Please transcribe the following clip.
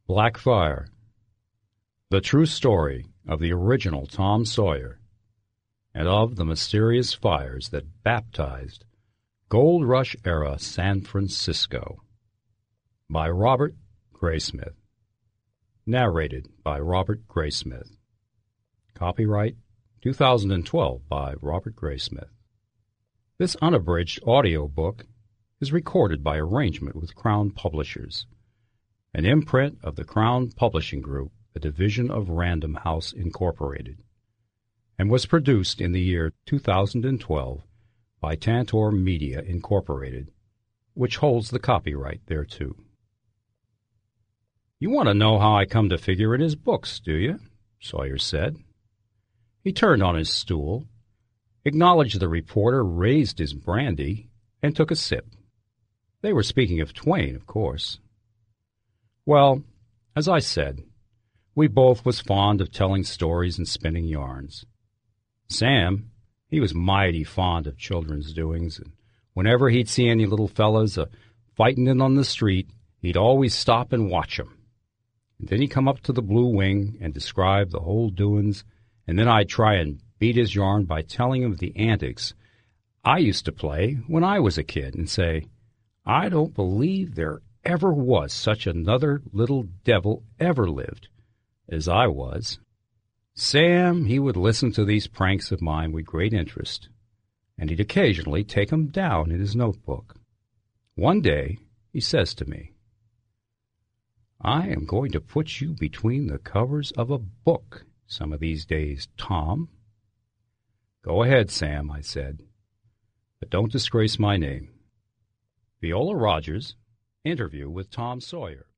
Blackfire, the true story of the original Tom Sawyer and of the mysterious fires that baptized Gold Rush-era San Francisco, by Robert Graysmith. Narrated by Robert Graysmith. Copyright 2012 by Robert Graysmith. This unabridged audio book is recorded by arrangement with Crown Publishers, an imprint of the Crown Publishing Group, a division of Random House Incorporated, and was produced in the year 2012 by Tantor Media Incorporated, which holds the copyright thereto. "You want to know how I come to figure in his books, do you?" Sawyer said. He turned on his stool, acknowledged the reporter, raised his brandy, and took a sip. They were speaking of Twain, of course. Well, as I said, we both was fond of telling stories and spinning yarns. Sam, he was mighty fond of children's doings, and whenever he'd see any little fellas fightin' in on the street, he'd always stop and watch 'em. And then he'd come up to the Blue Wing and describe the whole doin's, and then I'd try and beat his yarn by telling him of the antics I used to play when I was a kid, and say, "I don't believe there ever was such another little devil ever lived as I was." Sam, he would listen to these pranks of mine with great interest, and he'd occasionally take 'em down in his notebook. One day he says to me, "I am going to put you between the covers of a book some of these days, Tom." "Go ahead, Sam," I said, "but don't disgrace my name." Viola Rogers, interview with Tom Sawyer.